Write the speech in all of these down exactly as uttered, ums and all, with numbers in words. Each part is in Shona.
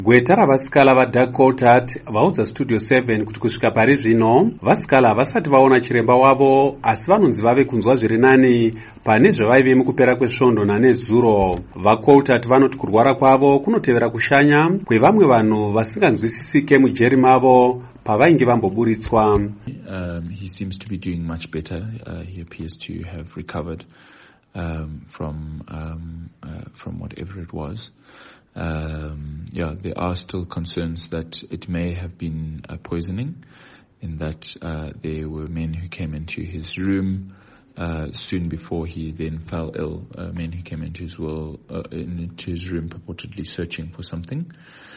Gweta ravasikala vaDoug Coulthard vaudza Studio seven kuti kusvika pari zvino vasikala havasati vaona chiremba wavo, asi vanonzi vave kunzwa zviri nani pane zvavaive mukupera kwesvondo nanezuro. VaCoulthard vanoti kurwara kwavo kunotevera kushanya kwevamwe vanhu vasinganzwisisike mujeri mavo pavainge vamboburitswa. Um, he seems to be doing much better. Uh, he appears to have recovered um, from um, uh, from whatever it was. Um, yeah, there are still concerns that it may have been a poisoning, in that uh, there were men who came into his room uh, soon before he then fell ill. Uh, men who came into his will uh, into his room purportedly searching for something,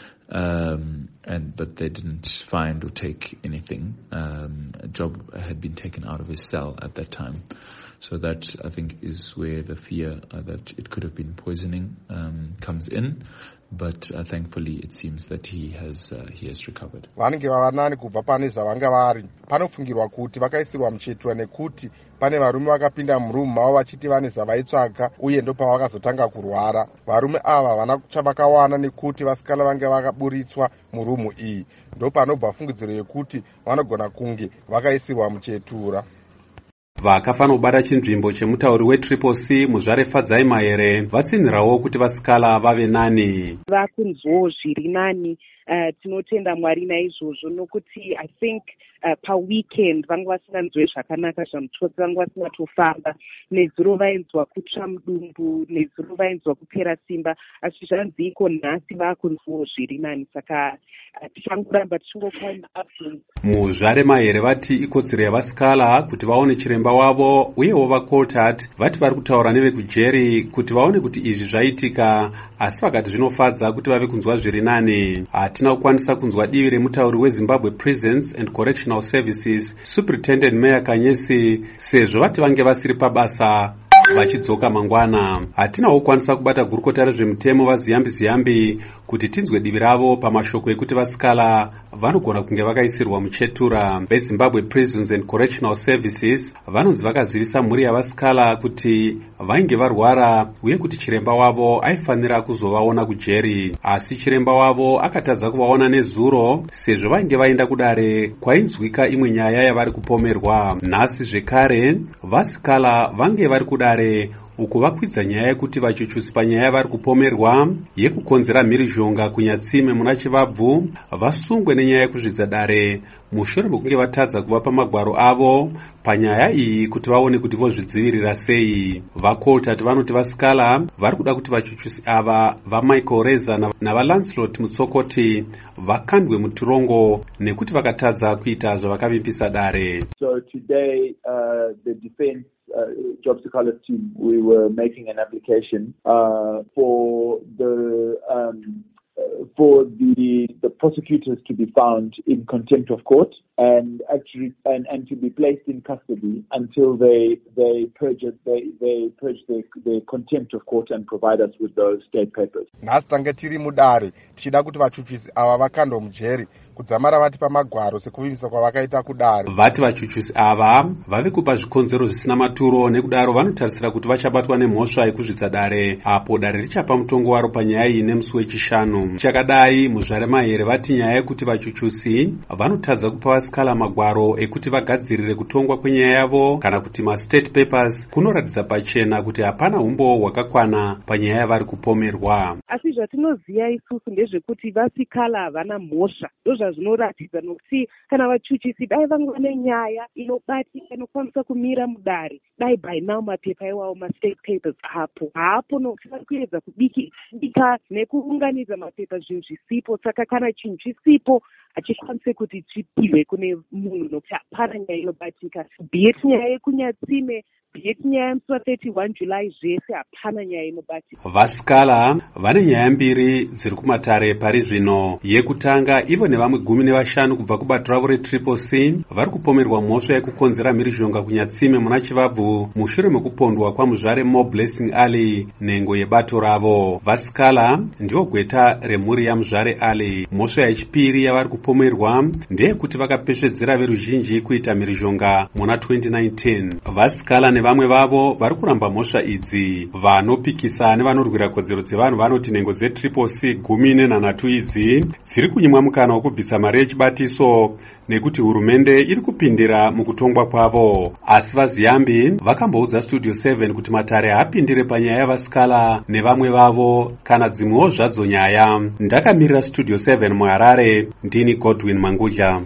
um, and but they didn't find or take anything. Um, a job had been taken out of his cell at that time. So that, I think, is where the fear uh, that it could have been poisoning um, comes in. But uh, thankfully, it seems that he has uh, he has recovered. Vanenge vavanani kubva pane zvavanga vari. Panofungirwa kuti vakaisirwa muchetura nekuti pane varume vakapinda murumu mavo vachiti vane zvavaitsvaga uye ndo pavakazotanga kurwara. Varume ava havana chavakawana nekuti vasikala vange vakaburitswa murumu iyi. Ndo panobva fungidziro yekuti vanogona kunge vakaisirwa muchetura. Vakafanobata chinzvimbo chemutauri weTriple C muzvare Fadzai Mahere vatsinhirawo kuti vasikala vave nani. Vakunzwawo zviri nani, uh, tinotenda Mwari naizvozvo nokuti I think uh, pa weekend vanga vasinganzwe zvakanaka zvamutsotsi, vanga vasingatofamba, nezuro vainzwa kutsva mudumbu, nezuro vainzwa kupera simba, asi zvanzi iko nhasi vakunzwawo zviri nani, saka tichangoramba tichingopa updates. Muzvare Mahere vati ikodzero yavasikala kuti vaone chiremba wavo, uyewo vaCoulthard vati vari kutaura nevekujeri kuti vaone kuti izvi zvaitika, asi vakati zvinofadza kuti vave kunzwa zviri nani. Hatina kukwanisa kunzwa divi remutauri weZimbabwe Prisons and Correctional Services Superintendent Meya Kanyesi sezvo vati vange vasiri pabasa vachidzoka mangwana. Hatinawo kukwanisa kubata gurukota rezvemutemo vaZiyambi Ziyambi kuti tinzwe divi ravo pamashoko ekuti vasikala vanogona kunge vakaisirwa muchetura. VeZimbabwe Prisons and Correctional Services vanonzi vakazivisa mhuri yavasikala kuti vainge varwara uye kuti chiremba wavo aifanira kuzovaona kujeri, asi chiremba wavo akatadza kuvaona nezuro sezvo vainge vaenda kudare kwainzwika imwe nyaya yavari kupomerwa. Nhasi zvekare vasikala vange vari kudare uku vakwidza nyaya yekuti vachuchusi panyaya vari kupomerwa yekukonzera mhirizhonga kunyatsime muna Chivabvu vasungwe nenyaya yekuzvidza dare mushure mekunge vatadza kuvapa magwaro avo panyaya iyi kuti vaone kuti vozvidzivirira sei. VaCoulthard vanoti vasikala vari kuda kuti vachuchusi ava vaMichael Reza navaLancelot Mutsokoti vakandwe muturongo nekuti vakatadza kuita zvavakavimbisa dare. So today uh, the defense Uh, Job Sekala's team, we were making an application uh, for the um, uh, for the the prosecutors to be found in contempt of court and actually and, and to be placed in custody until they they purge it, they they purge their, their contempt of court and provide us with those state papers. Nhasi tange tiri mudare tichida kuti vachuchusi ava vakandwa mujeri kudzamara vati pamagwaro sekuvimbisa kwavakaita kudare. Vati vachuchusi ava vave kupa zvikonzero zvisina maturo, nekudaro vanotarisira kuti vachabatwa nemhosva yekuzvidza dare apo dare richapa mutongo waro panyaya iyi nemusi wechishanu. Chakadai muzvare Mahere vati nyaya yekuti vachuchusi vanotadza kupa vasikala magwaro ekuti vagadzirire kutongwa kwenyaya yavo kana kuti mastate papers kunoratidza pachena kuti hapana umbo hwakakwana panyaya yavari kupomerwa. Asi zvatinoziva isusu ndezvekuti vasikala havana mhosva, zvinoratidza nokuti kana vachuchisi dai vanga nenyaya inobatika inokwanisa kumira mudare, dai by now mapepa iwawo mastate papers apo hapo, nokuti vari kuedza kubika nekuunganidza mapepa zvinhu zvisipo. Saka kana chinhu chisipo hachikwanise kuti chipihwe kune munhu nokuti hapana nyaya inobatika, biyeti nyaya yekunyatsime, biyeti nyaya yemusi wa31 July, zvese hapana nyaya inobatika. Vasikala vane nyaya mbiri dziri kumatare pari zvino. Yekutanga, ivo nevamwe gumi nevashanu kubva kubato ravo reTriple C vari kupomerwa mhosva yekukonzera mhirizhonga kunyatsime muna Chivabvu mushure mekupondwa kwamuzvare Mo Blessing Ali nhengo yebato ravo. Vasikala ndiwo gweta remhuri yamuzvare Ali. Mhosva yechipiri yavari kupomerwa ndeyekuti vakapesvedzera veruzhinji kuita mhirizhonga muna twenty nineteen. Vasikala nevamwe vavo vari kuramba mhosva idzi. Vanopikisa nevanorwira kodzero dzevanhu vanoti nhengo dzetriple C gumi nenhanhatu idzi dziri kunyimwa mukana wokubvisa mari yechibatiso nekuti hurumende iri kupindira mukutongwa kwavo. Asi vaziyambi vakamboudza Studio seven kuti Matare haapindire panyaya yavasikala nevamwe vavo kana dzimwewo zvadzo nyaya. Ndakamirira Studio seven muHarare, ndini Godwin Manguja.